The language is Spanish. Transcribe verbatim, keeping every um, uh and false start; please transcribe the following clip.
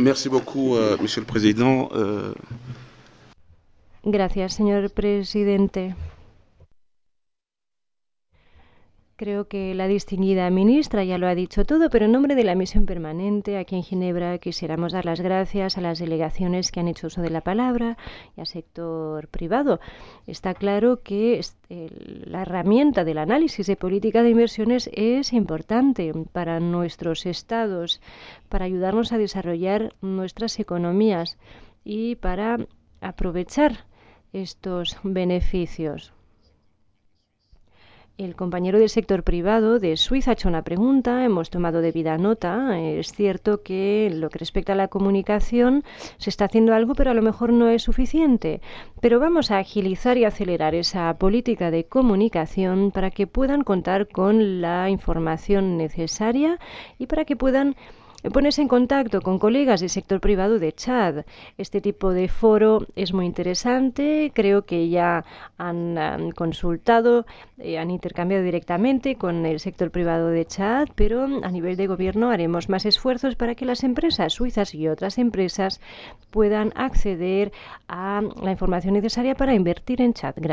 merci beaucoup, uh, Monsieur le Président. Uh... Gracias, señor presidente. Creo que la distinguida ministra ya lo ha dicho todo, pero en nombre de la misión permanente aquí en Ginebra quisiéramos dar las gracias a las delegaciones que han hecho uso de la palabra y al sector privado. Está claro que la herramienta del análisis de política de inversiones es importante para nuestros estados, para ayudarnos a desarrollar nuestras economías y para aprovechar estos beneficios. El compañero del sector privado de Suiza ha hecho una pregunta, hemos tomado debida nota. Es cierto que en lo que respecta a la comunicación se está haciendo algo, pero a lo mejor no es suficiente. Pero vamos a agilizar y acelerar esa política de comunicación para que puedan contar con la información necesaria y para que puedan ponerse en contacto con colegas del sector privado de Chad. Este tipo de foro es muy interesante. Creo que ya han, han consultado, eh, han intercambiado directamente con el sector privado de Chad, pero a nivel de gobierno haremos más esfuerzos para que las empresas suizas y otras empresas puedan acceder a la información necesaria para invertir en Chad. Gracias.